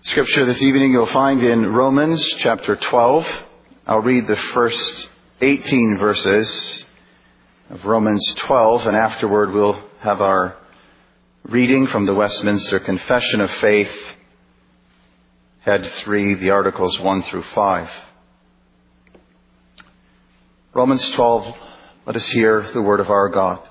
Scripture this evening you'll find in Romans chapter 12. I'll read the first 18 verses of Romans 12, and afterward we'll have our reading from the Westminster Confession of Faith, Head 3, the Articles 1 through 5. Romans 12, let us hear the word of our God.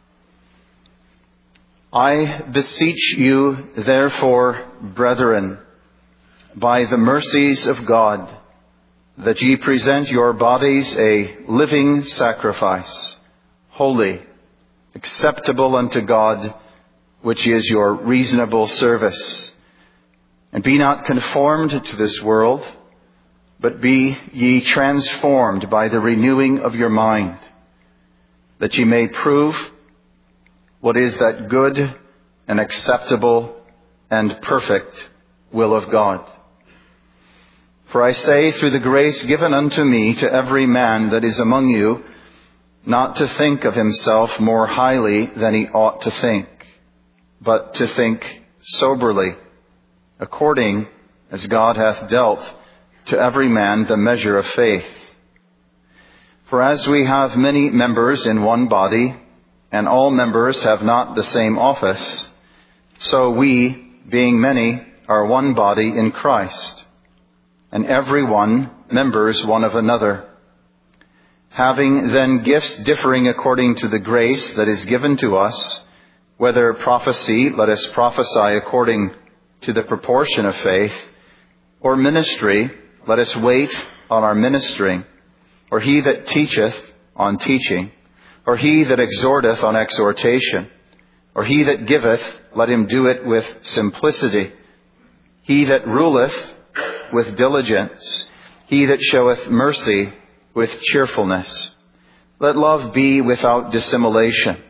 I beseech you, therefore, brethren, by the mercies of God, that ye present your bodies a living sacrifice, holy, acceptable unto God, which is your reasonable service. And be not conformed to this world, but be ye transformed by the renewing of your mind, that ye may prove what is that good and acceptable and perfect will of God. For I say, through the grace given unto me, to every man that is among you, not to think of himself more highly than he ought to think, but to think soberly, according as God hath dealt to every man the measure of faith. For as we have many members in one body, and all members have not the same office, so we, being many, are one body in Christ, and every one members one of another. Having then gifts differing according to the grace that is given to us, whether prophecy, let us prophesy according to the proportion of faith, or ministry, let us wait on our ministering, or he that teacheth on teaching, or he that exhorteth on exhortation, or he that giveth, let him do it with simplicity. He that ruleth, with diligence. He that showeth mercy, with cheerfulness. Let love be without dissimulation.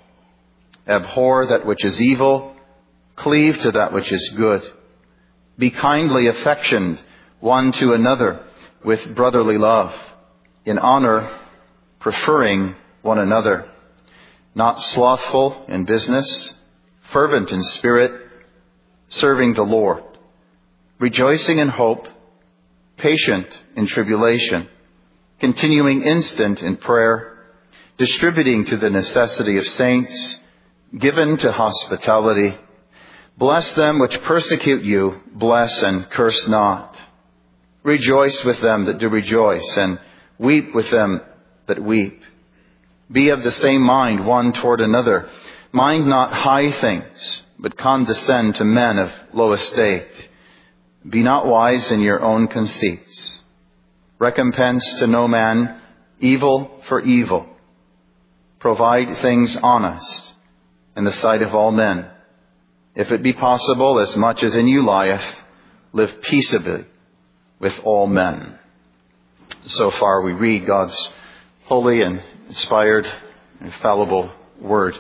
Abhor that which is evil. Cleave to that which is good. Be kindly affectioned one to another with brotherly love, in honor, preferring one another, not slothful in business, fervent in spirit, serving the Lord, rejoicing in hope, patient in tribulation, continuing instant in prayer, distributing to the necessity of saints, given to hospitality. Bless them which persecute you, bless and curse not. Rejoice with them that do rejoice, and weep with them that weep. Be of the same mind one toward another. Mind not high things, but condescend to men of low estate. Be not wise in your own conceits. Recompense to no man evil for evil. Provide things honest in the sight of all men. If it be possible, as much as in you lieth, live peaceably with all men. So far we read God's holy and inspired, infallible word.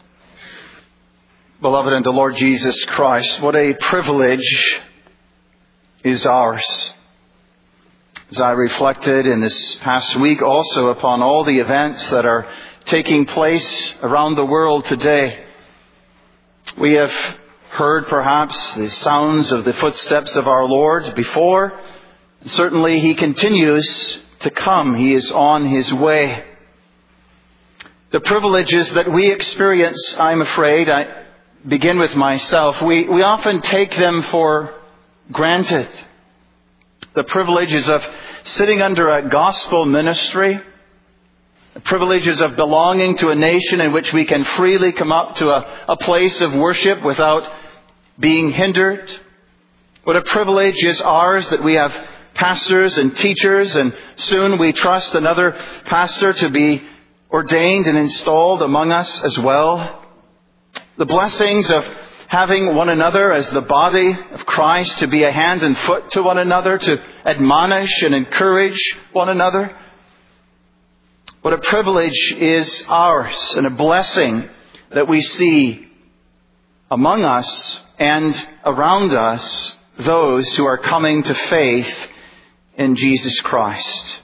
Beloved in the Lord Jesus Christ, what a privilege is ours. As I reflected in this past week also upon all the events that are taking place around the world today, we have heard perhaps the sounds of the footsteps of our Lord before. Certainly He continues to come. He is on His way. The privileges that we experience, I'm afraid, I begin with myself, we often take them for granted. The privileges of sitting under a gospel ministry, the privileges of belonging to a nation in which we can freely come up to a place of worship without being hindered. What a privilege is ours that we have pastors and teachers, and soon we trust another pastor to be ordained and installed among us as well. The blessings of having one another as the body of Christ, to be a hand and foot to one another, to admonish and encourage one another. What a privilege is ours, and a blessing that we see among us and around us those who are coming to faith in Jesus Christ.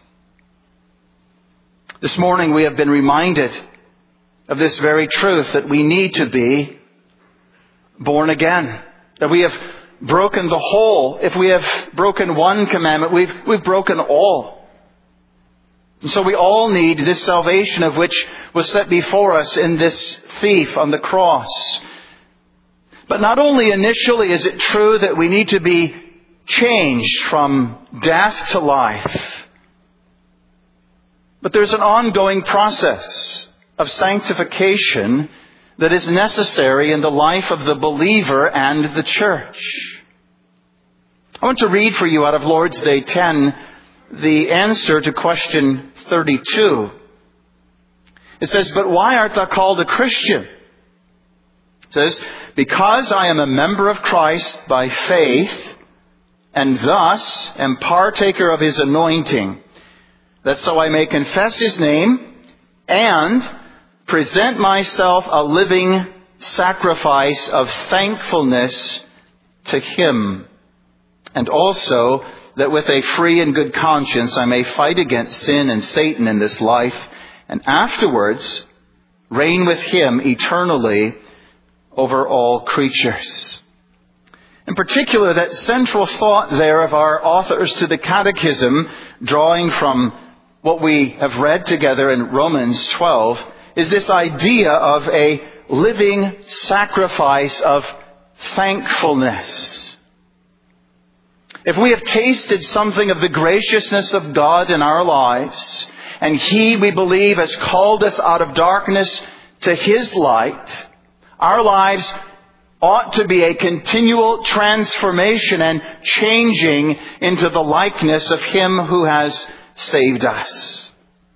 This morning we have been reminded of this very truth, that we need to be born again. That we have broken the whole. If we have broken one commandment, we've broken all. And so we all need this salvation of which was set before us in this thief on the cross. But not only initially is it true that we need to be changed from death to life, but there's an ongoing process of sanctification that is necessary in the life of the believer and the church. I want to read for you out of Lord's Day 10 the answer to question 32. It says, "But why art thou called a Christian?" It says, "Because I am a member of Christ by faith, and thus am partaker of His anointing, that so I may confess His name and present myself a living sacrifice of thankfulness to Him, and also that with a free and good conscience I may fight against sin and Satan in this life, and afterwards reign with Him eternally over all creatures." In particular, that central thought there of our authors to the Catechism, drawing from what we have read together in Romans 12, is this idea of a living sacrifice of thankfulness. If we have tasted something of the graciousness of God in our lives, and He, we believe, has called us out of darkness to His light, our lives ought to be a continual transformation and changing into the likeness of Him who has saved us.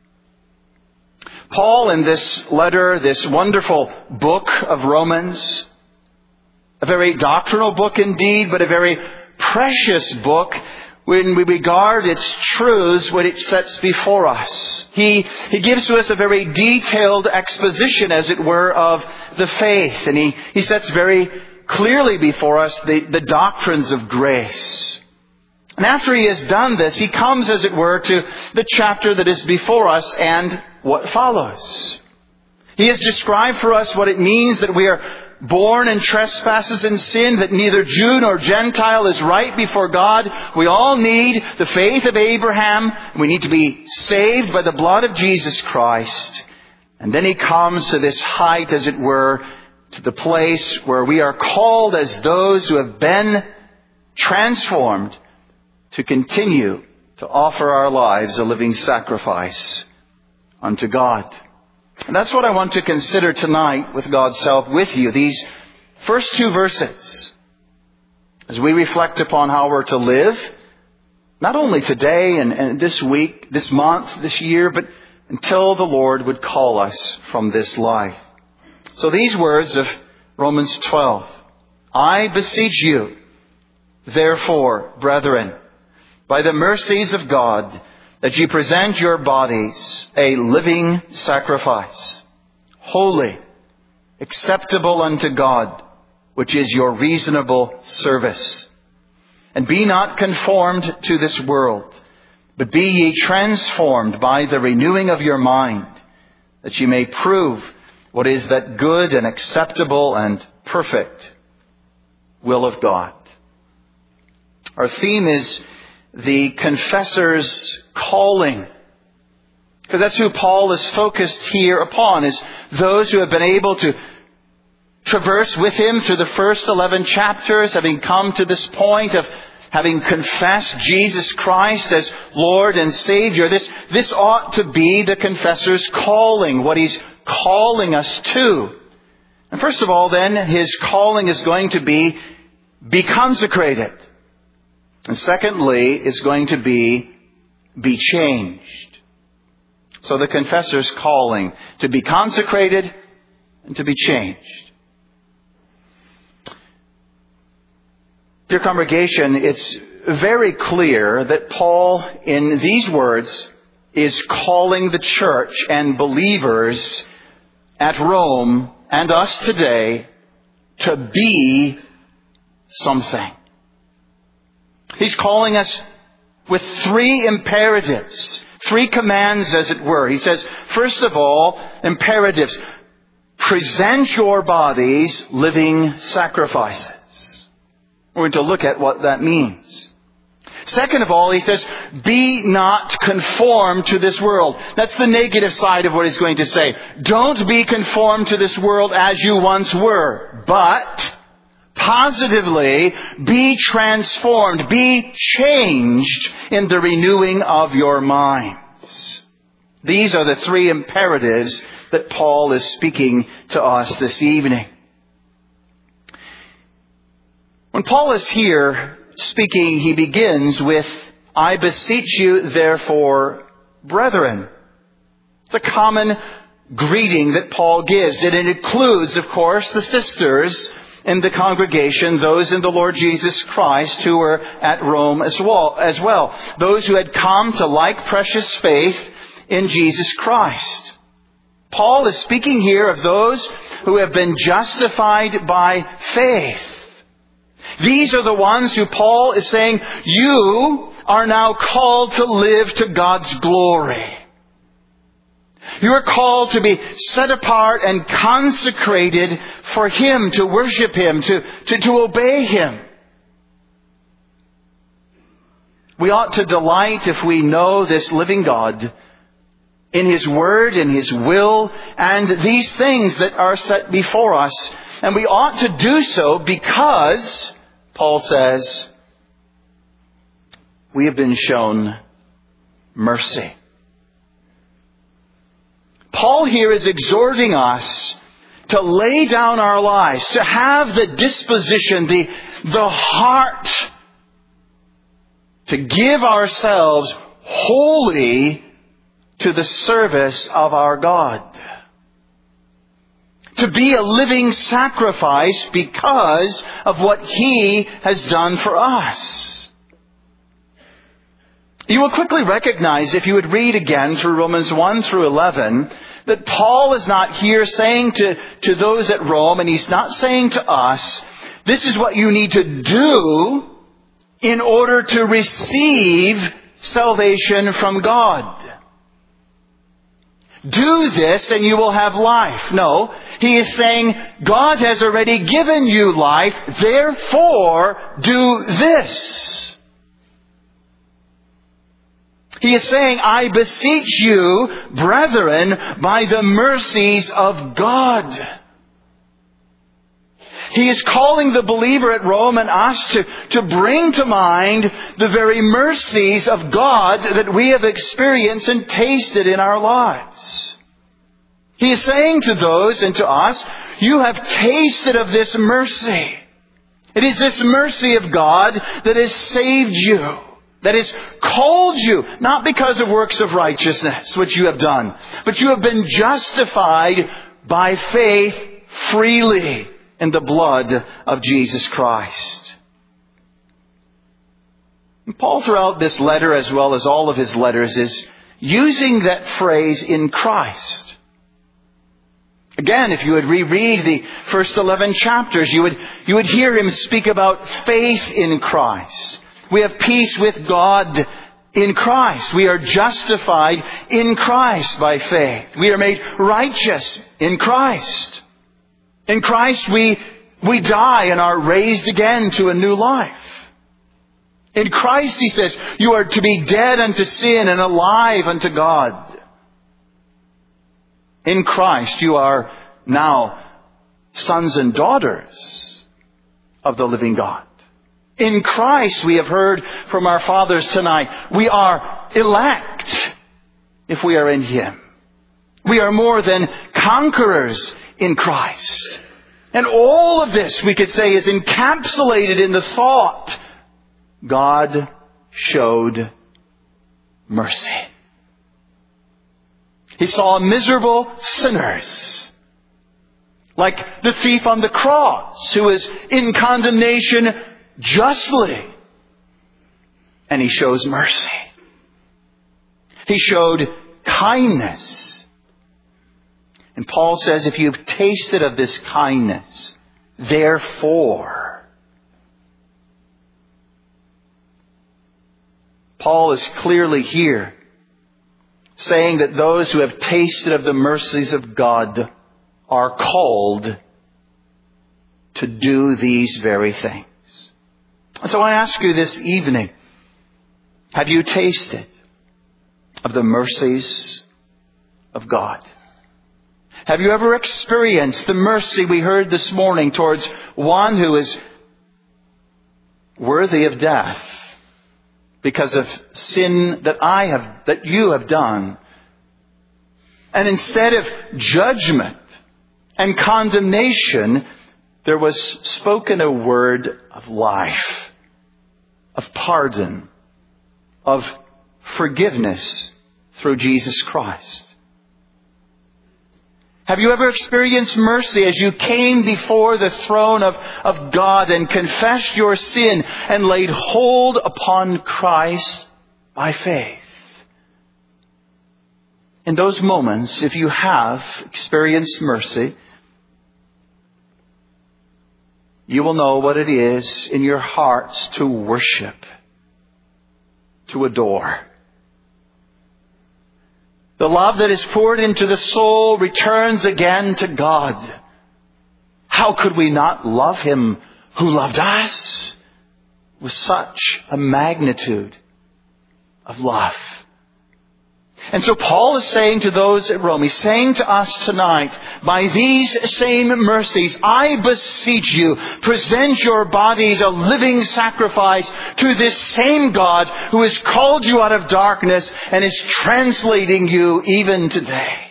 Paul, in this letter, this wonderful book of Romans, a very doctrinal book indeed, but a very precious book when we regard its truths, what it sets before us. He gives to us a very detailed exposition, as it were, of the faith. And he sets very clearly before us the doctrines of grace. And after he has done this, he comes, as it were, to the chapter that is before us and what follows. He has described for us what it means that we are born in trespasses and sin, that neither Jew nor Gentile is right before God. We all need the faith of Abraham. We need to be saved by the blood of Jesus Christ. And then he comes to this height, as it were, to the place where we are called as those who have been transformed to continue to offer our lives a living sacrifice unto God. And that's what I want to consider tonight with God's help with you. These first two verses, as we reflect upon how we're to live, not only today and this week, this month, this year, but until the Lord would call us from this life. So these words of Romans 12, "I beseech you, therefore, brethren, by the mercies of God, that ye present your bodies a living sacrifice, holy, acceptable unto God, which is your reasonable service. And be not conformed to this world, but be ye transformed by the renewing of your mind, that ye may prove what is that good and acceptable and perfect will of God." Our theme is the confessor's calling. Because that's who Paul is focused here upon, is those who have been able to traverse with him through the first 11 chapters, having come to this point of having confessed Jesus Christ as Lord and Savior. This ought to be the confessor's calling, what he's calling us to. And first of all, then, his calling is going to be consecrated. And secondly, it's going to be changed. So the confessor's calling, to be consecrated and to be changed. Dear congregation, it's very clear that Paul, in these words, is calling the church and believers at Rome and us today to be something. He's calling us with three imperatives, three commands, as it were. He says, first of all, imperatives. Present your bodies living sacrifices. We're going to look at what that means. Second of all, he says, be not conformed to this world. That's the negative side of what he's going to say. Don't be conformed to this world as you once were, but positively be transformed, be changed in the renewing of your minds. These are the three imperatives that Paul is speaking to us this evening. When Paul is here speaking, he begins with, I beseech you, therefore, brethren. It's a common greeting that Paul gives. And it includes, of course, the sisters in the congregation, those in the Lord Jesus Christ who were at Rome as well. Those who had come to like precious faith in Jesus Christ. Paul is speaking here of those who have been justified by faith. These are the ones who Paul is saying, you are now called to live to God's glory. You are called to be set apart and consecrated for Him, to worship Him, to obey Him. We ought to delight, if we know this living God, in His Word, in His will, and these things that are set before us. And we ought to do so because, Paul says, we have been shown mercy. Paul here is exhorting us to lay down our lives, to have the disposition, the heart, to give ourselves wholly to the service of our God. To be a living sacrifice because of what He has done for us. You will quickly recognize, if you would read again through Romans 1 through 11, that Paul is not here saying to those at Rome, and he's not saying to us, this is what you need to do in order to receive salvation from God. Do this and you will have life. No, he is saying, God has already given you life, therefore do this. He is saying, I beseech you, brethren, by the mercies of God. He is calling the believer at Rome and us to bring to mind the very mercies of God that we have experienced and tasted in our lives. He is saying to those and to us, you have tasted of this mercy. It is this mercy of God that has saved you, that has called you, not because of works of righteousness, which you have done, but you have been justified by faith freely in the blood of Jesus Christ. And Paul, throughout this letter, as well as all of his letters, is using that phrase, in Christ. Again, if you would reread the first 11 chapters, you would hear him speak about faith in Christ. We have peace with God in Christ. We are justified in Christ by faith. We are made righteous in Christ. In Christ we die and are raised again to a new life. In Christ, he says, you are to be dead unto sin and alive unto God. In Christ you are now sons and daughters of the living God. In Christ, we have heard from our fathers tonight, we are elect if we are in Him. We are more than conquerors in Christ. And all of this, we could say, is encapsulated in the thought, God showed mercy. He saw miserable sinners, like the thief on the cross, who is in condemnation justly. And He shows mercy. He showed kindness. And Paul says, if you've tasted of this kindness, therefore. Paul is clearly here saying that those who have tasted of the mercies of God are called to do these very things. So I ask you this evening, have you tasted of the mercies of God? Have you ever experienced the mercy we heard this morning towards one who is worthy of death because of sin that you have done? And instead of judgment and condemnation, there was spoken a word of life, of pardon, of forgiveness through Jesus Christ. Have you ever experienced mercy as you came before the throne of God and confessed your sin and laid hold upon Christ by faith? In those moments, if you have experienced mercy, you will know what it is in your hearts to worship, to adore. The love that is poured into the soul returns again to God. How could we not love Him who loved us with such a magnitude of love? And so Paul is saying to those at Rome, he's saying to us tonight, by these same mercies, I beseech you, present your bodies a living sacrifice to this same God who has called you out of darkness and is translating you even today.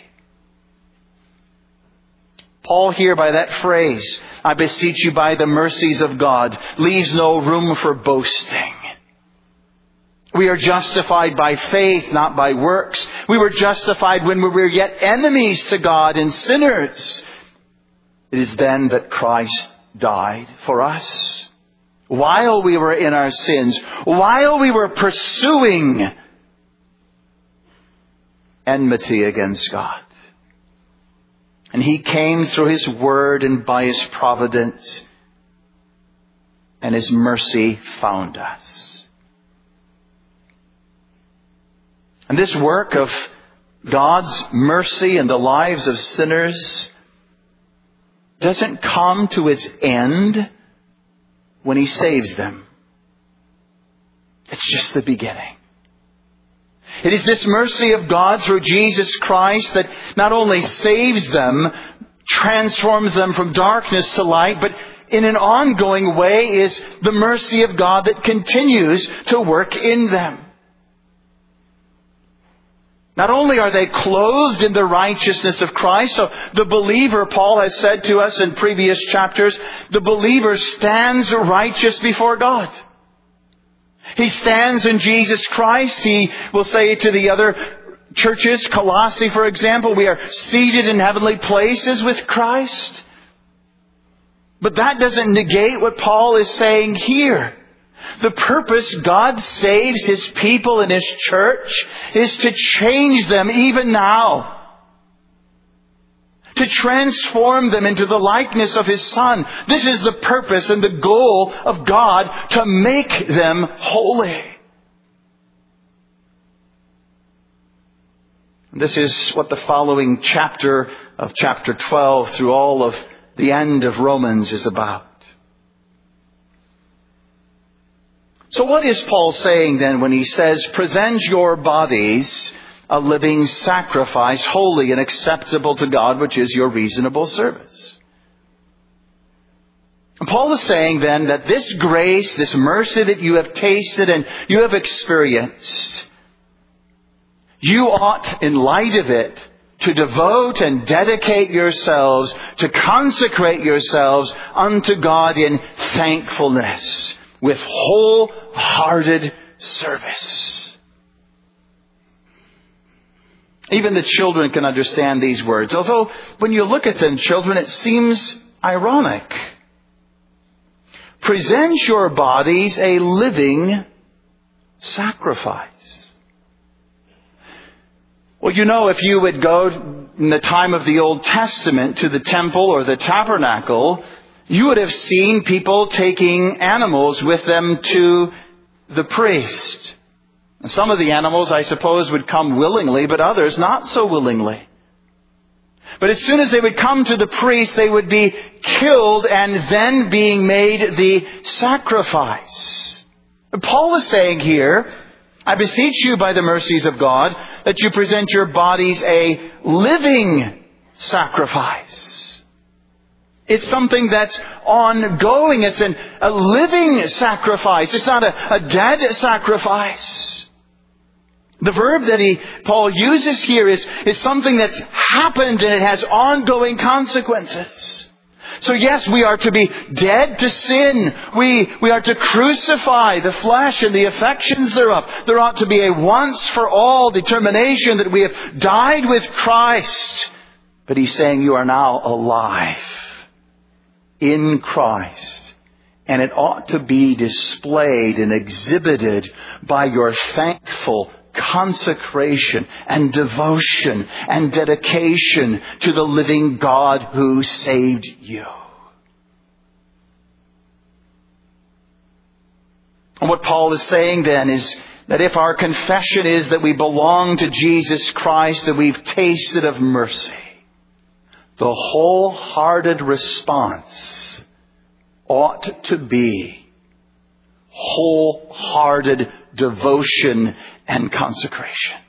Paul here, by that phrase, I beseech you by the mercies of God, leaves no room for boasting. We are justified by faith, not by works. We were justified when we were yet enemies to God and sinners. It is then that Christ died for us. While we were in our sins, while we were pursuing enmity against God. And He came through His word and by His providence, and His mercy found us. And this work of God's mercy in the lives of sinners doesn't come to its end when He saves them. It's just the beginning. It is this mercy of God through Jesus Christ that not only saves them, transforms them from darkness to light, but in an ongoing way is the mercy of God that continues to work in them. Not only are they clothed in the righteousness of Christ, so the believer, Paul has said to us in previous chapters, the believer stands righteous before God. He stands in Jesus Christ. He will say to the other churches, Colossae for example, we are seated in heavenly places with Christ. But that doesn't negate what Paul is saying here. The purpose God saves His people in His church is to change them even now. To transform them into the likeness of His Son. This is the purpose and the goal of God, to make them holy. This is what the following chapter of chapter 12 through all of the end of Romans is about. So what is Paul saying then when he says, present your bodies a living sacrifice, holy and acceptable to God, which is your reasonable service? And Paul is saying then that this grace, this mercy that you have tasted and you have experienced, you ought, in light of it, to devote and dedicate yourselves, to consecrate yourselves unto God in thankfulness, with wholehearted service. Even the children can understand these words. Although, when you look at them, children, it seems ironic. Present your bodies a living sacrifice. Well, you know, if you would go in the time of the Old Testament to the temple or the tabernacle, you would have seen people taking animals with them to the priest. Some of the animals, I suppose, would come willingly, but others not so willingly. But as soon as they would come to the priest, they would be killed and then being made the sacrifice. Paul is saying here, I beseech you by the mercies of God that you present your bodies a living sacrifice. It's something that's ongoing. It's a living sacrifice. It's not a dead sacrifice. The verb that Paul uses here is something that's happened and it has ongoing consequences. So yes, we are to be dead to sin. We are to crucify the flesh and the affections thereof. There ought to be a once for all determination that we have died with Christ. But he's saying you are now alive in Christ. And it ought to be displayed and exhibited by your thankful consecration and devotion and dedication to the living God who saved you. And what Paul is saying then is that if our confession is that we belong to Jesus Christ, that we've tasted of mercy, the wholehearted response ought to be wholehearted devotion and consecration.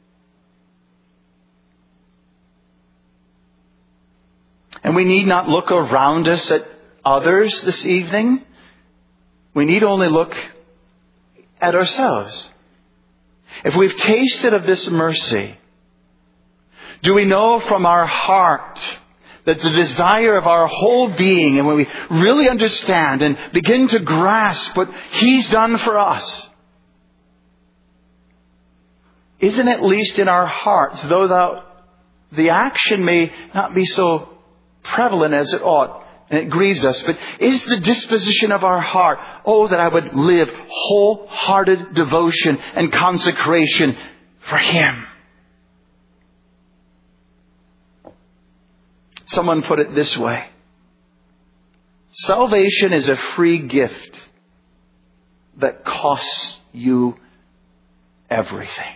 And we need not look around us at others this evening. We need only look at ourselves. If we've tasted of this mercy, do we know from our heart that the desire of our whole being, and when we really understand and begin to grasp what He's done for us, isn't at least in our hearts, though the action may not be so prevalent as it ought, and it grieves us, but is the disposition of our heart, oh, that I would live wholehearted devotion and consecration for Him. Someone put it this way: salvation is a free gift that costs you everything.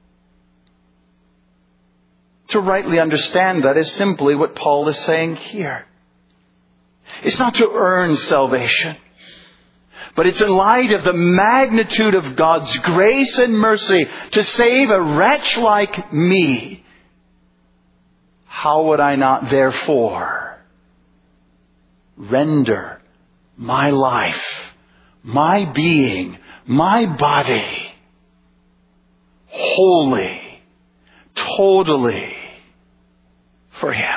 To rightly understand that is simply what Paul is saying here. It's not to earn salvation, but it's in light of the magnitude of God's grace and mercy to save a wretch like me. How would I not therefore render my life, my being, my body wholly, totally for Him?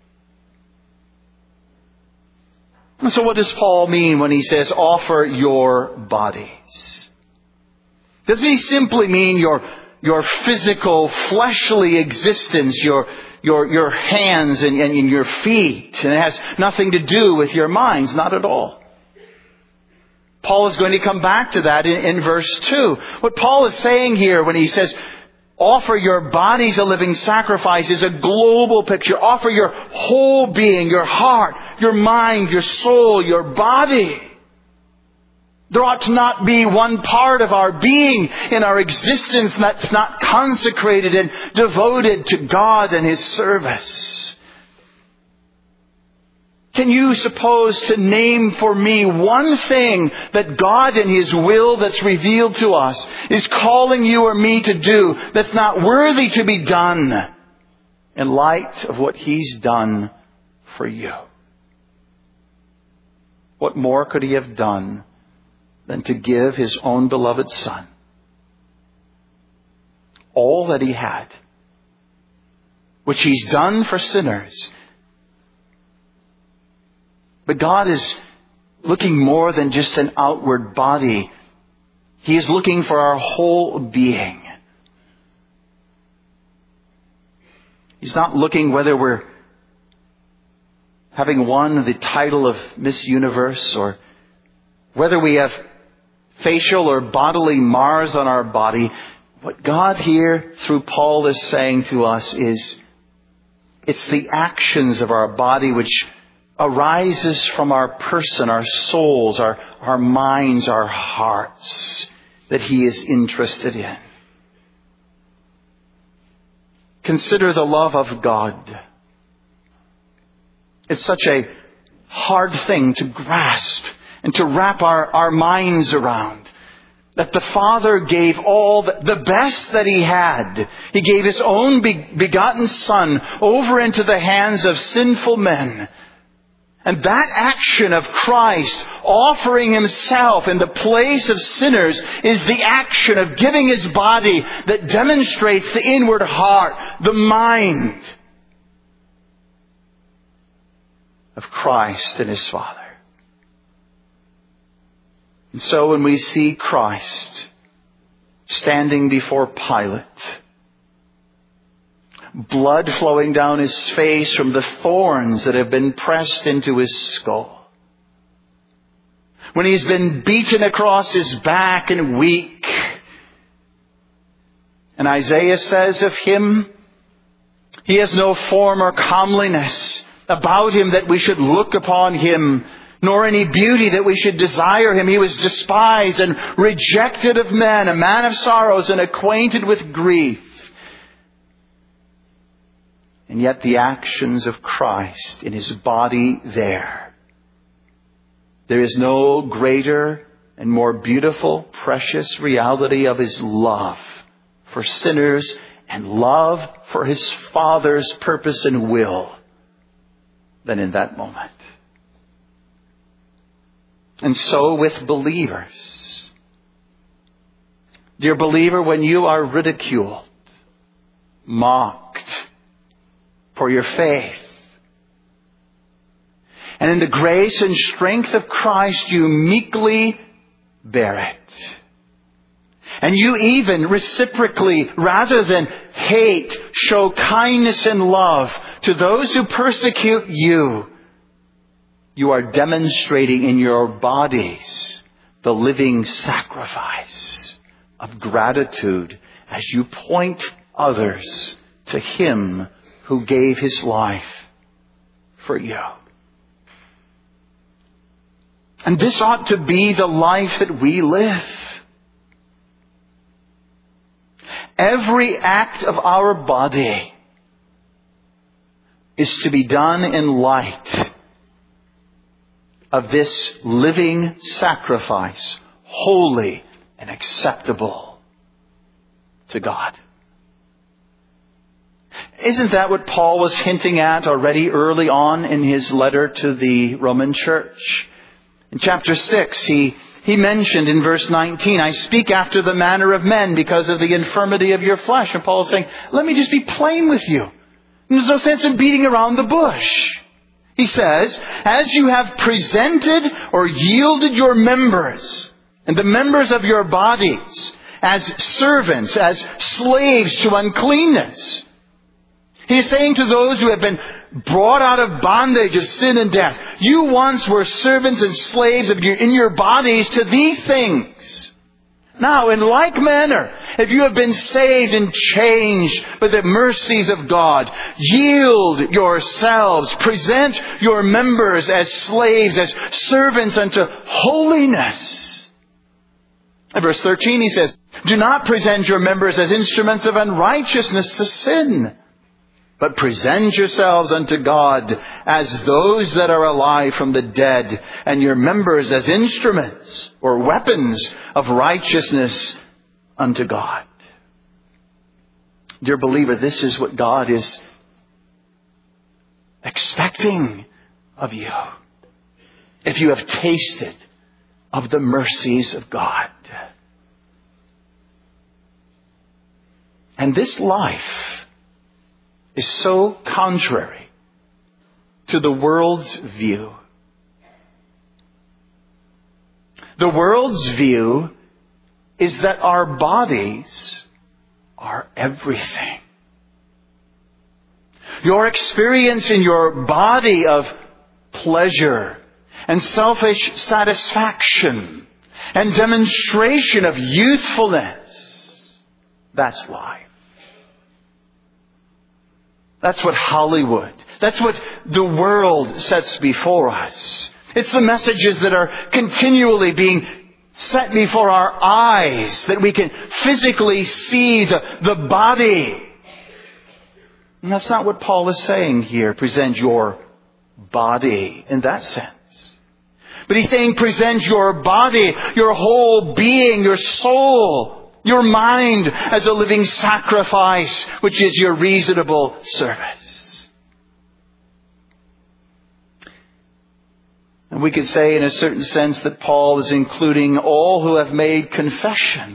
And so what does Paul mean when he says offer your bodies? Does he simply mean your physical, fleshly existence, your hands and your feet, and it has nothing to do with your minds? Not at all. Paul is going to come back to that in verse 2. What Paul is saying here when he says offer your bodies a living sacrifice is a global picture. Offer your whole being, your heart, your mind, your soul, your body. There ought to not be one part of our being in our existence that's not consecrated and devoted to God and His service. Can you suppose to name for me one thing that God in His will that's revealed to us is calling you or me to do that's not worthy to be done in light of what He's done for you? What more could He have done than to give His own beloved Son all that He had, which He's done for sinners? But God is looking more than just an outward body. He is looking for our whole being. He's not looking whether we're having won the title of Miss Universe or whether we have facial or bodily marks on our body. What God here through Paul is saying to us is it's the actions of our body which arises from our person, our souls, our minds, our hearts that He is interested in. Consider the love of God It's such a hard thing to grasp and to wrap our minds around. That the Father gave all the best that He had. He gave His own begotten Son over into the hands of sinful men. And that action of Christ offering Himself in the place of sinners is the action of giving His body that demonstrates the inward heart, the mind of Christ and His Father. And so when we see Christ standing before Pilate, blood flowing down His face from the thorns that have been pressed into His skull, when He's been beaten across His back and weak, and Isaiah says of Him, He has no form or comeliness about Him that we should look upon Him, nor any beauty that we should desire Him. He was despised and rejected of men, a man of sorrows and acquainted with grief. And yet the actions of Christ in His body there is no greater and more beautiful, precious reality of His love for sinners and love for His Father's purpose and will than in that moment. And so with believers. Dear believer, when you are ridiculed, mocked for your faith, and in the grace and strength of Christ you meekly bear it, and you even reciprocally, rather than hate, show kindness and love to those who persecute you, you are demonstrating in your bodies the living sacrifice of gratitude as you point others to Him who gave His life for you. And this ought to be the life that we live. Every act of our body is to be done in light of this living sacrifice, holy and acceptable to God. Isn't that what Paul was hinting at already early on in his letter to the Roman church? In chapter 6, he mentioned in verse 19, I speak after the manner of men because of the infirmity of your flesh. And Paul is saying, let me just be plain with you. There's no sense in beating around the bush. He says, as you have presented or yielded your members and the members of your bodies as servants, as slaves to uncleanness. He's saying to those who have been brought out of bondage of sin and death, you once were servants and slaves in your bodies to these things. Now, in like manner, if you have been saved and changed by the mercies of God, yield yourselves, present your members as slaves, as servants unto holiness. In verse 13 he says, do not present your members as instruments of unrighteousness to sin, but present yourselves unto God as those that are alive from the dead, and your members as instruments or weapons of righteousness unto God. Dear believer, this is what God is expecting of you. If you have tasted of the mercies of God. And this life is so contrary to the world's view. The world's view is that our bodies are everything. Your experience in your body of pleasure and selfish satisfaction and demonstration of youthfulness, that's life. That's what Hollywood, that's what the world sets before us. It's the messages that are continually being set before our eyes, that we can physically see the body. And that's not what Paul is saying here. Present your body in that sense. But he's saying present your body, your whole being, your soul, your mind as a living sacrifice, which is your reasonable service. And we could say in a certain sense that Paul is including all who have made confession.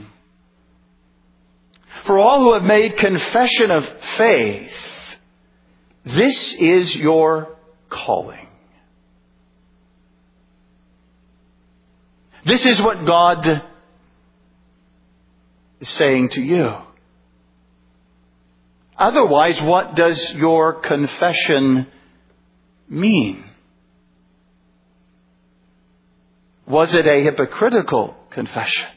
For all who have made confession of faith, this is your calling. This is what God is saying to you. Otherwise, what does your confession mean? Was it a hypocritical confession?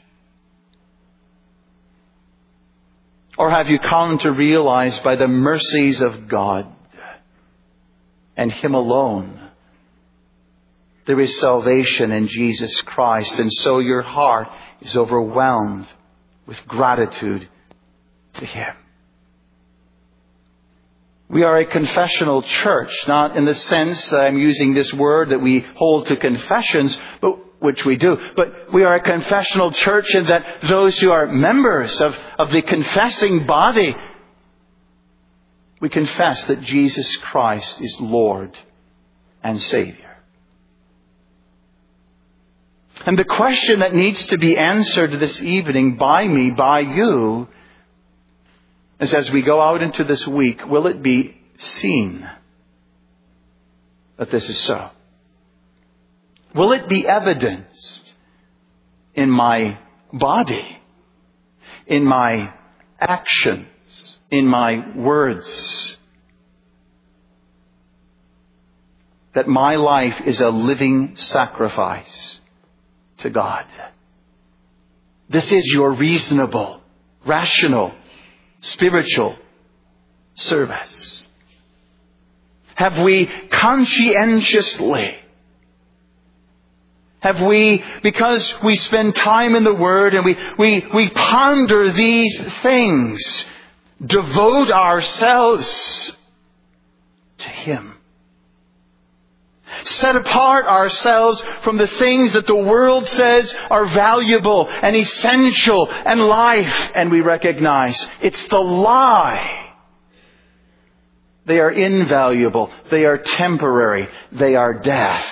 Or have you come to realize by the mercies of God and Him alone, there is salvation in Jesus Christ, and so your heart is overwhelmed with gratitude to Him? We are a confessional church, not in the sense that I'm using this word that we hold to confessions, but which we do. But we are a confessional church in that those who are members of the confessing body, we confess that Jesus Christ is Lord and Savior. And the question that needs to be answered this evening by me, by you, is as we go out into this week, will it be seen that this is so? Will it be evidenced in my body, in my actions, in my words, that my life is a living sacrifice to God? This is your reasonable, rational, spiritual service. Have we conscientiously, have we, because we spend time in the Word and we ponder these things, devote ourselves to Him? Set apart ourselves from the things that the world says are valuable and essential and life, and we recognize it's the lie. They are invaluable. They are temporary. They are death.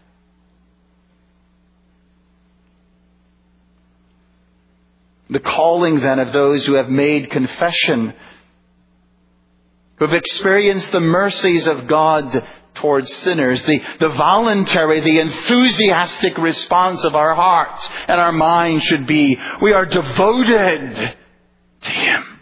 The calling then of those who have made confession, who have experienced the mercies of God towards sinners, the voluntary, the enthusiastic response of our hearts and our minds should be, we are devoted to Him.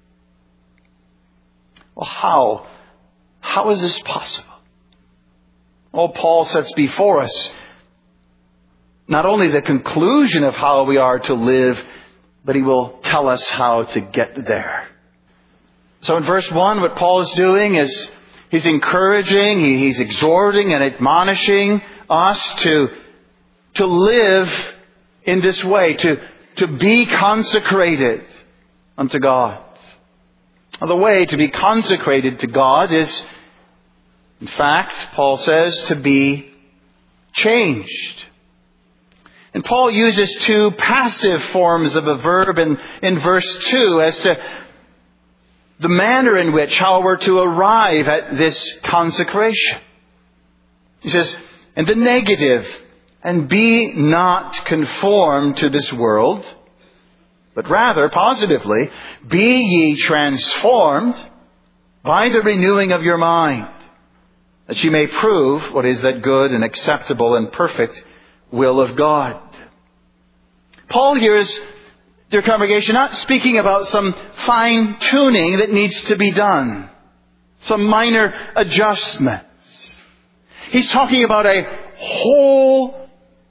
Well, how is this possible? Well, Paul sets before us not only the conclusion of how we are to live, but he will tell us how to get there. So in verse 1, what Paul is doing is he's encouraging, he's exhorting and admonishing us to live in this way, to be consecrated unto God. The way to be consecrated to God is, in fact, Paul says, to be changed. And Paul uses two passive forms of a verb in verse 2 as to the manner in which, how we're to arrive at this consecration. He says, in the negative, and be not conformed to this world, but rather, positively, be ye transformed by the renewing of your mind, that ye may prove what is that good and acceptable and perfect will of God. Paul here is, dear congregation, not speaking about some fine-tuning that needs to be done, some minor adjustments. He's talking about a whole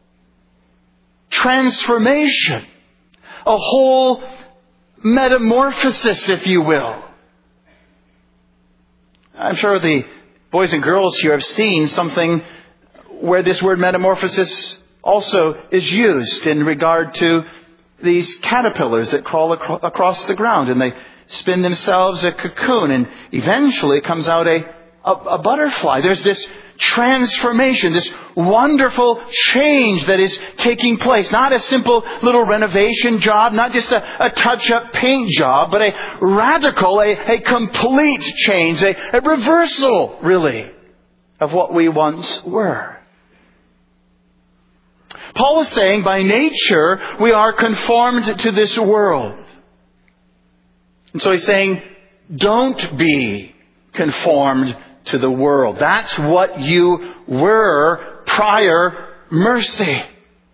transformation, a whole metamorphosis, if you will. I'm sure the boys and girls here have seen something where this word metamorphosis also is used in regard to these caterpillars that crawl across the ground, and they spin themselves a cocoon, and eventually comes out a butterfly. There's this transformation, this wonderful change that is taking place. Not a simple little renovation job, not just a touch-up paint job, but a radical, a complete change, a reversal, really, of what we once were. Paul is saying, by nature, we are conformed to this world. And so he's saying, don't be conformed to the world. That's what you were prior mercy.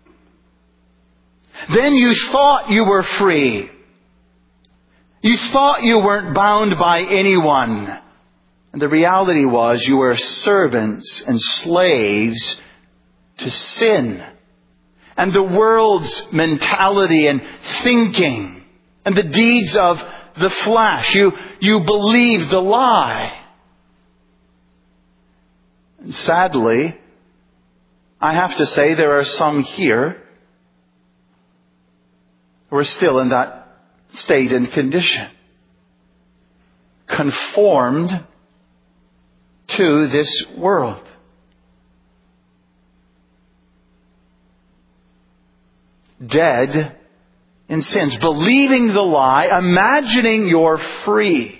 Then you thought you were free. You thought you weren't bound by anyone. And the reality was you were servants and slaves to sin and the world's mentality and thinking and the deeds of the flesh. You believed the lie. And sadly, I have to say there are some here who are still in that state and condition. Conformed to this world. Dead in sins, believing the lie, imagining you're free.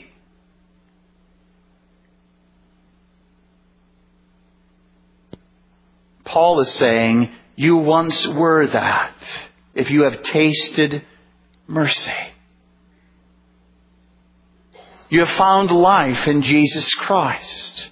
Paul is saying, you once were that, if you have tasted mercy. You have found life in Jesus Christ.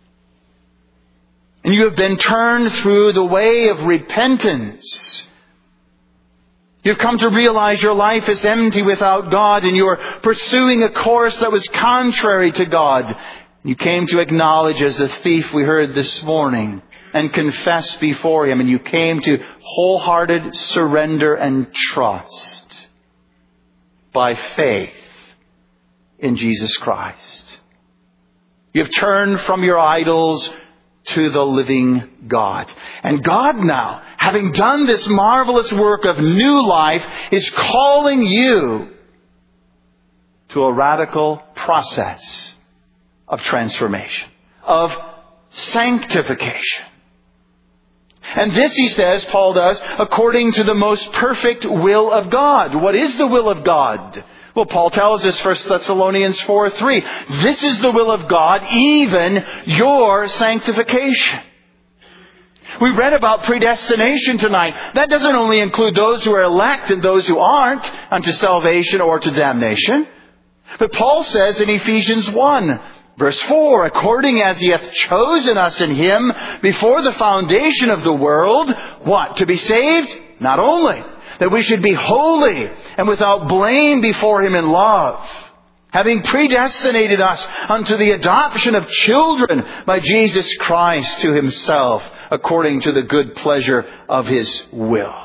And you have been turned through the way of repentance. You've come to realize your life is empty without God, and you're pursuing a course that was contrary to God. You came to acknowledge as a thief we heard this morning and confess before Him, and you came to wholehearted surrender and trust by faith in Jesus Christ. You've turned from your idols to the living God. And God now, having done this marvelous work of new life, is calling you to a radical process of transformation, of sanctification. And this, he says, Paul does, according to the most perfect will of God. What is the will of God? Well, Paul tells us, 1 Thessalonians 4:3, this is the will of God, even your sanctification. We read about predestination tonight. That doesn't only include those who are elect and those who aren't unto salvation or to damnation. But Paul says in Ephesians 1, verse 4, according as He hath chosen us in Him before the foundation of the world, what? To be saved? Not only that we should be holy and without blame before Him in love, having predestinated us unto the adoption of children by Jesus Christ to Himself, according to the good pleasure of His will.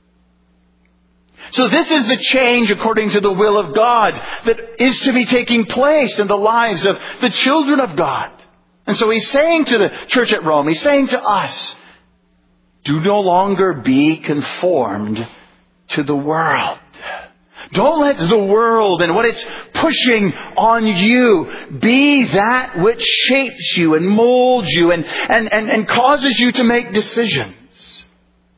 So this is the change according to the will of God that is to be taking place in the lives of the children of God. And so He's saying to the church at Rome, He's saying to us, do no longer be conformed to the world. Don't let the world and what it's pushing on you be that which shapes you and molds you and causes you to make decisions.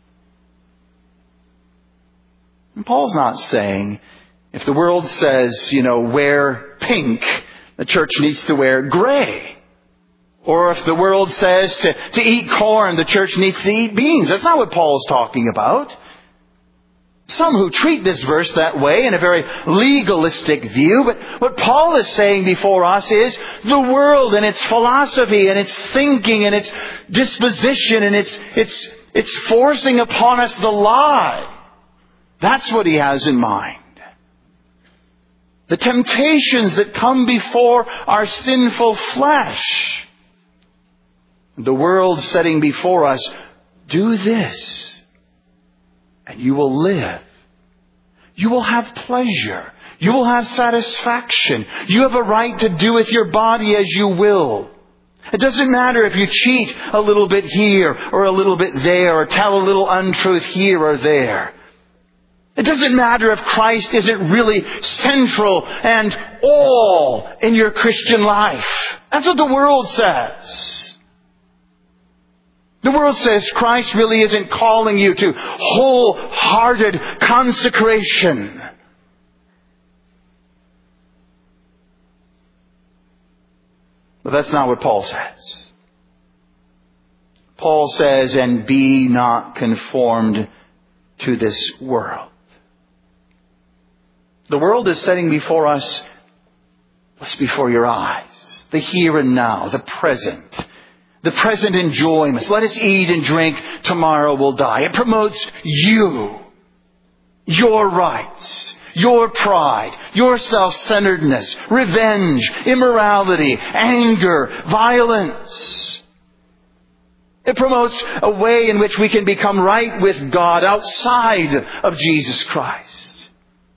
And Paul's not saying, if the world says, wear pink, the church needs to wear gray. Or if the world says to eat corn, the church needs to eat beans. That's not what Paul's talking about. Some who treat this verse that way in a very legalistic view. But what Paul is saying before us is the world and its philosophy and its thinking and its disposition and its forcing upon us the lie. That's what he has in mind. The temptations that come before our sinful flesh. The world setting before us, do this and you will live. You will have pleasure. You will have satisfaction. You have a right to do with your body as you will. It doesn't matter if you cheat a little bit here or a little bit there or tell a little untruth here or there. It doesn't matter if Christ isn't really central and all in your Christian life. That's what the world says. The world says Christ really isn't calling you to wholehearted consecration. But that's not what Paul says. Paul says, and be not conformed to this world. The world is setting before us what's before your eyes. The here and now, the present enjoyments. Let us eat and drink, tomorrow we'll die. It promotes you, your rights, your pride, your self-centeredness, revenge, immorality, anger, violence. It promotes a way in which we can become right with God outside of Jesus Christ.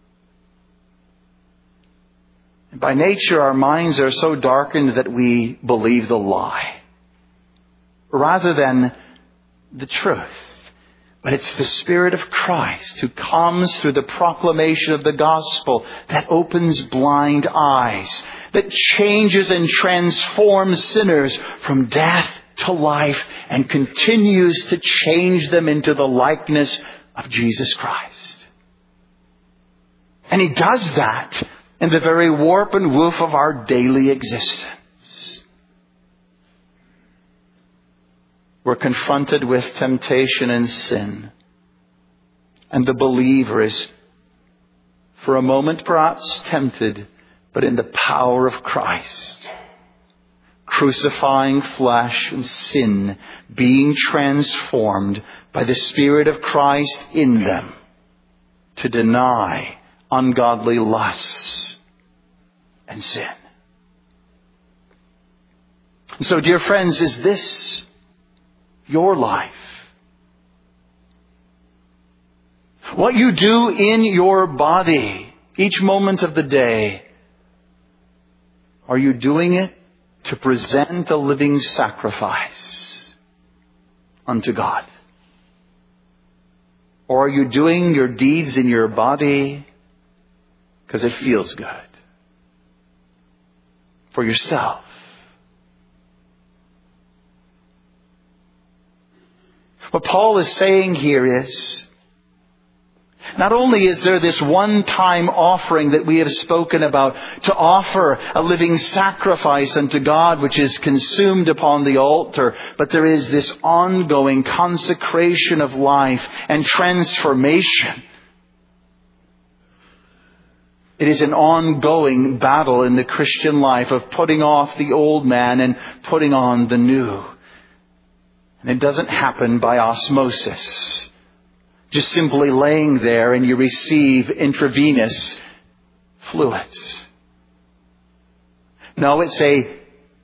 And by nature, our minds are so darkened that we believe the lie rather than the truth. But it's the Spirit of Christ who comes through the proclamation of the gospel that opens blind eyes, that changes and transforms sinners from death to life and continues to change them into the likeness of Jesus Christ. And He does that in the very warp and woof of our daily existence. We're confronted with temptation and sin. And the believer is, for a moment perhaps, tempted, but in the power of Christ, crucifying flesh and sin, being transformed by the Spirit of Christ in them to deny ungodly lusts and sin. And so, dear friends, is this your life? What you do in your body each moment of the day, are you doing it to present a living sacrifice unto God? Or are you doing your deeds in your body because it feels good for yourself? What Paul is saying here is, not only is there this one-time offering that we have spoken about to offer a living sacrifice unto God which is consumed upon the altar, but there is this ongoing consecration of life and transformation. It is an ongoing battle in the Christian life of putting off the old man and putting on the new. And it doesn't happen by osmosis. Just simply laying there and you receive intravenous fluids. No, it's a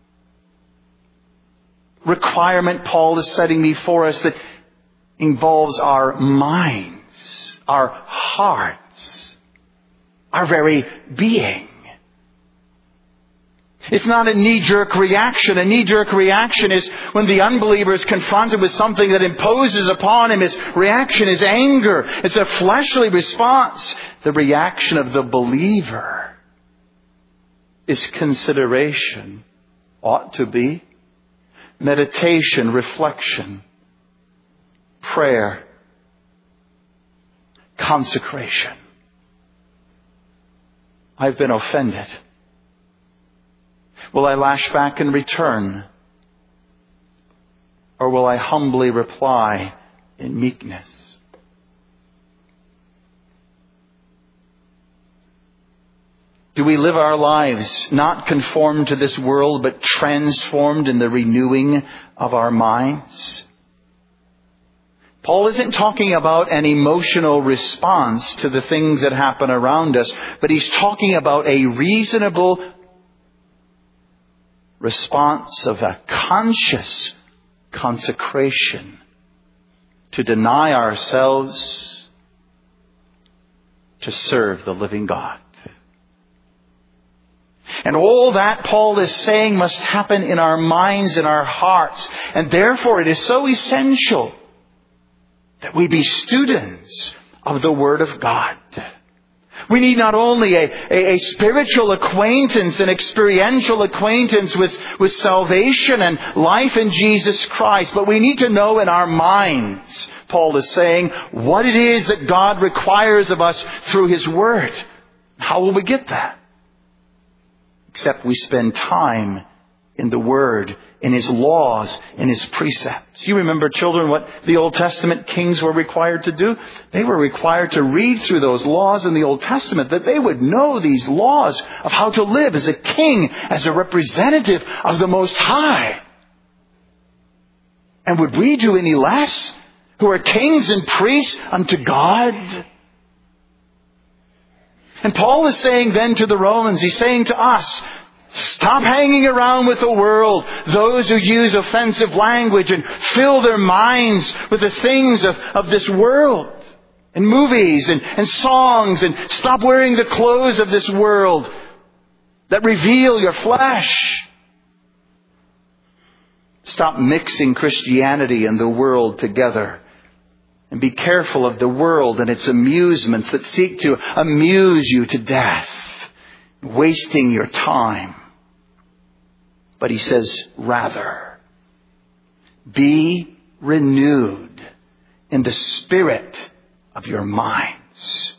requirement Paul is setting before us that involves our minds, our hearts, our very being. It's not a knee-jerk reaction. A knee-jerk reaction is when the unbeliever is confronted with something that imposes upon him. His reaction is anger. It's a fleshly response. The reaction of the believer is consideration. Ought to be. Meditation, reflection, prayer, consecration. I've been offended. Will I lash back and return? Or will I humbly reply in meekness? Do we live our lives not conformed to this world, but transformed in the renewing of our minds? Paul isn't talking about an emotional response to the things that happen around us, but he's talking about a reasonable response of a conscious consecration to deny ourselves to serve the living God. And all that Paul is saying must happen in our minds and our hearts. And therefore it is so essential that we be students of the Word of God. We need not only a spiritual acquaintance, an experiential acquaintance with salvation and life in Jesus Christ, but we need to know in our minds, Paul is saying, what it is that God requires of us through His Word. How will we get that? Except we spend time in the Word, in His laws, in His precepts. You remember, children, what the Old Testament kings were required to do? They were required to read through those laws in the Old Testament, that they would know these laws of how to live as a king, as a representative of the Most High. And would we do any less, who are kings and priests unto God? And Paul is saying then to the Romans, he's saying to us, stop hanging around with the world, those who use offensive language and fill their minds with the things of this world, and movies and songs, and stop wearing the clothes of this world that reveal your flesh. Stop mixing Christianity and the world together. And be careful of the world and its amusements that seek to amuse you to death, wasting your time. But he says, rather, be renewed in the spirit of your minds.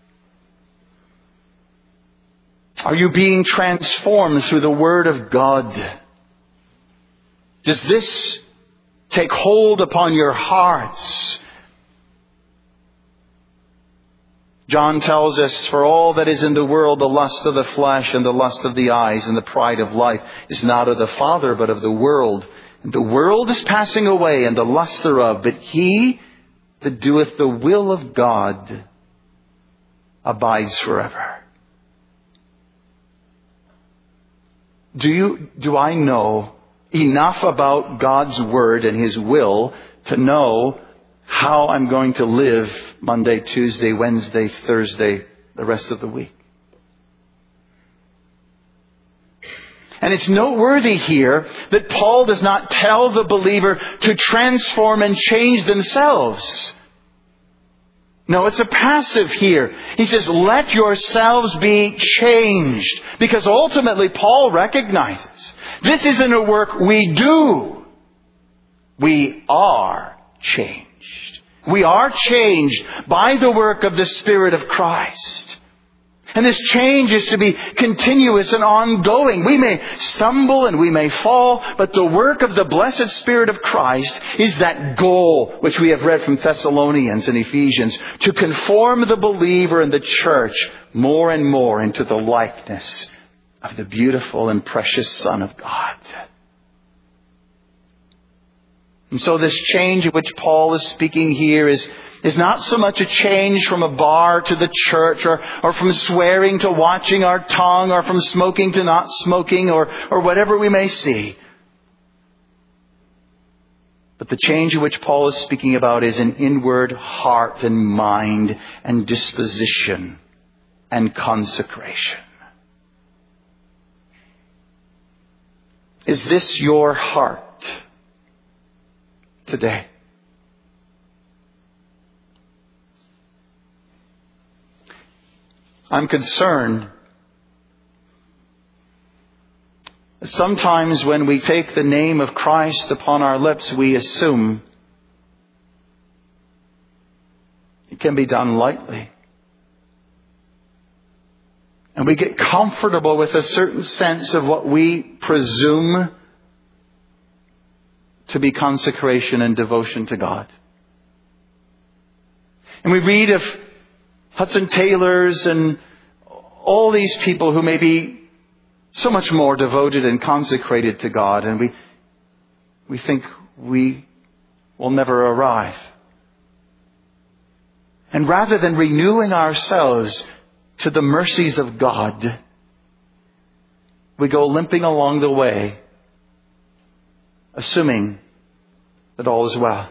Are you being transformed through the Word of God? Does this take hold upon your hearts? John tells us, for all that is in the world, the lust of the flesh and the lust of the eyes and the pride of life is not of the Father, but of the world. And the world is passing away and the lust thereof, but he that doeth the will of God abides forever. Do I know enough about God's Word and His will to know how I'm going to live Monday, Tuesday, Wednesday, Thursday, the rest of the week? And it's noteworthy here that Paul does not tell the believer to transform and change themselves. No, it's a passive here. He says, let yourselves be changed. Because ultimately, Paul recognizes this isn't a work we do. We are changed. We are changed by the work of the Spirit of Christ. And this change is to be continuous and ongoing. We may stumble and we may fall, but the work of the blessed Spirit of Christ is that goal, which we have read from Thessalonians and Ephesians, to conform the believer and the church more and more into the likeness of the beautiful and precious Son of God. And so this change of which Paul is speaking here is not so much a change from a bar to the church, or from swearing to watching our tongue, or from smoking to not smoking, or whatever we may see. But the change of which Paul is speaking about is an inward heart and mind and disposition and consecration. Is this your heart today? I'm concerned that sometimes when we take the name of Christ upon our lips, we assume it can be done lightly. And we get comfortable with a certain sense of what we presume to be consecration and devotion to God. And we read of Hudson Taylors and all these people who may be so much more devoted and consecrated to God, and we think we will never arrive. And rather than renewing ourselves to the mercies of God, we go limping along the way, assuming that all is well.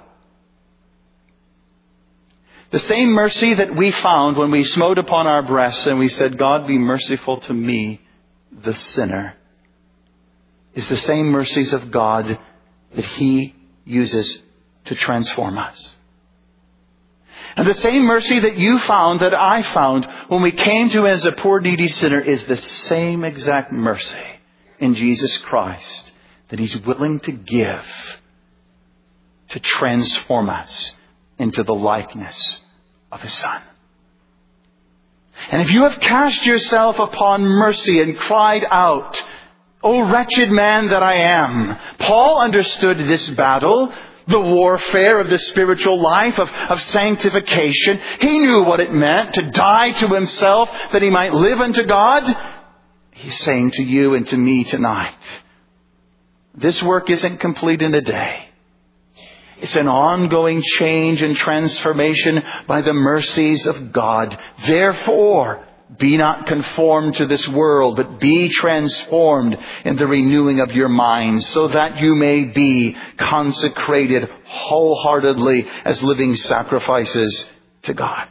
The same mercy that we found when we smote upon our breasts and we said, God, be merciful to me, the sinner, is the same mercies of God that He uses to transform us. And the same mercy that you found, that I found, when we came to Him as a poor, needy sinner, is the same exact mercy in Jesus Christ that He's willing to give to transform us into the likeness of His Son. And if you have cast yourself upon mercy and cried out, "O wretched man that I am," Paul understood this battle, the warfare of the spiritual life, of sanctification. He knew what it meant to die to himself that he might live unto God. He's saying to you and to me tonight, this work isn't complete in a day. It's an ongoing change and transformation by the mercies of God. Therefore, be not conformed to this world, but be transformed in the renewing of your minds, so that you may be consecrated wholeheartedly as living sacrifices to God.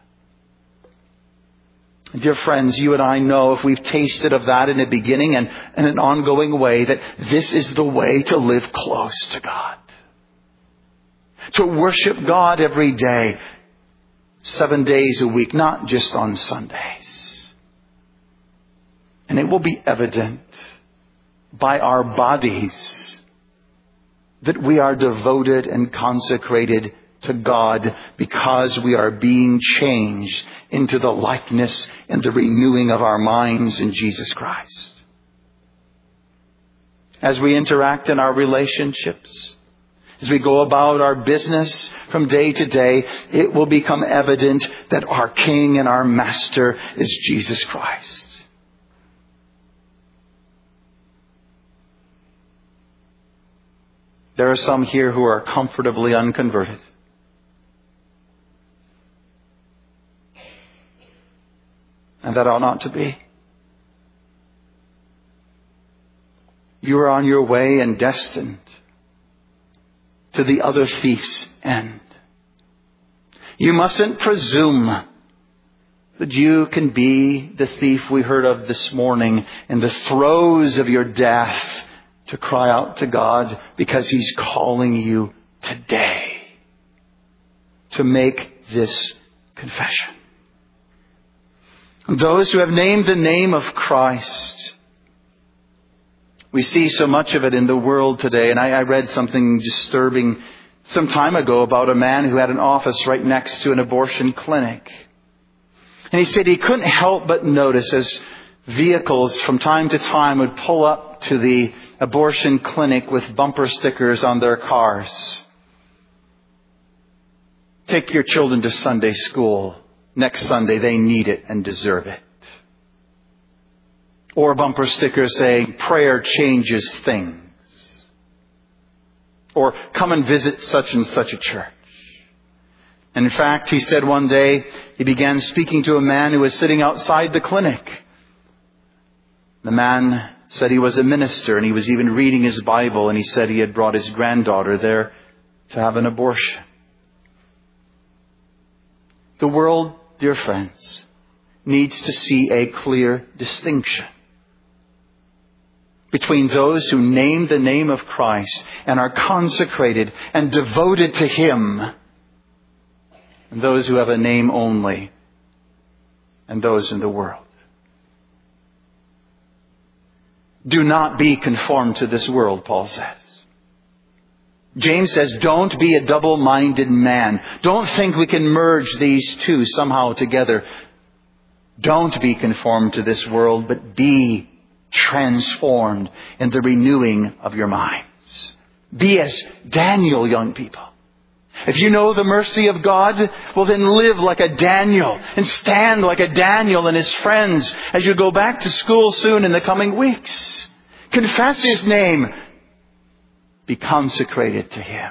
Dear friends, you and I know, if we've tasted of that in the beginning and in an ongoing way, that this is the way to live close to God. To worship God every day, 7 days a week, not just on Sundays. And it will be evident by our bodies that we are devoted and consecrated to God, because we are being changed into the likeness and the renewing of our minds in Jesus Christ. As we interact in our relationships, as we go about our business from day to day, it will become evident that our King and our Master is Jesus Christ. There are some here who are comfortably unconverted. And that ought not to be. You are on your way and destined to the other thief's end. You mustn't presume that you can be the thief we heard of this morning in the throes of your death to cry out to God, because He's calling you today to make this confession. Those who have named the name of Christ, we see so much of it in the world today. And I read something disturbing some time ago about a man who had an office right next to an abortion clinic. And he said he couldn't help but notice as vehicles from time to time would pull up to the abortion clinic with bumper stickers on their cars. Take your children to Sunday school. Next Sunday, they need it and deserve it. Or a bumper sticker saying, prayer changes things. Or come and visit such and such a church. And in fact, he said one day, he began speaking to a man who was sitting outside the clinic. The man said he was a minister and he was even reading his Bible, and he said he had brought his granddaughter there to have an abortion. The world, dear friends, needs to see a clear distinction between those who name the name of Christ and are consecrated and devoted to Him, and those who have a name only, and those in the world. Do not be conformed to this world, Paul says. James says, don't be a double-minded man. Don't think we can merge these two somehow together. Don't be conformed to this world, but be transformed in the renewing of your minds. Be as Daniel, young people. If you know the mercy of God, well then live like a Daniel and stand like a Daniel and his friends as you go back to school soon in the coming weeks. Confess His name. Be consecrated to Him.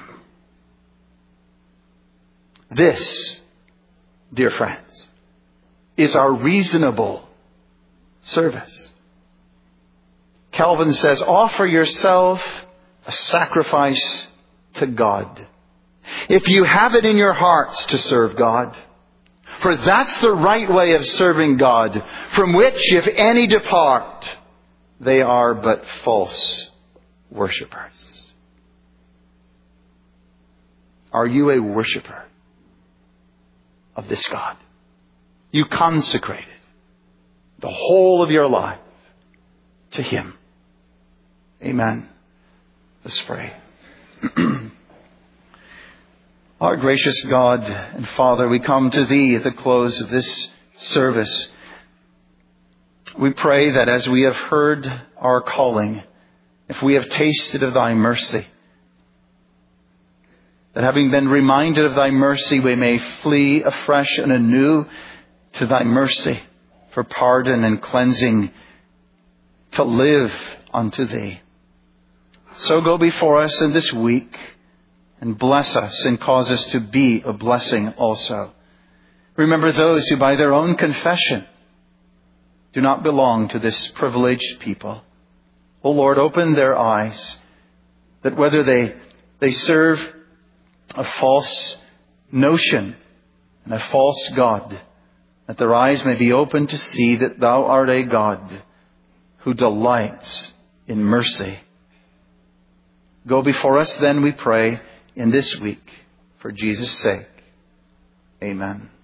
This, dear friends, is our reasonable service. Calvin says, offer yourself a sacrifice to God. If you have it in your hearts to serve God, for that's the right way of serving God, from which if any depart, they are but false worshippers. Are you a worshiper? of this God. You consecrated the whole of your life to Him. Amen. Let's pray. Our gracious God and Father, we come to Thee at the close of this service. We pray that as we have heard our calling, if we have tasted of Thy mercy, that having been reminded of Thy mercy, we may flee afresh and anew to Thy mercy for pardon and cleansing, to live unto Thee. So go before us in this week and bless us and cause us to be a blessing also. Remember those who by their own confession do not belong to this privileged people. O Lord, open their eyes that whether they serve a false notion and a false God, that their eyes may be open to see that Thou art a God who delights in mercy. Go before us then, we pray, in this week, for Jesus' sake. Amen.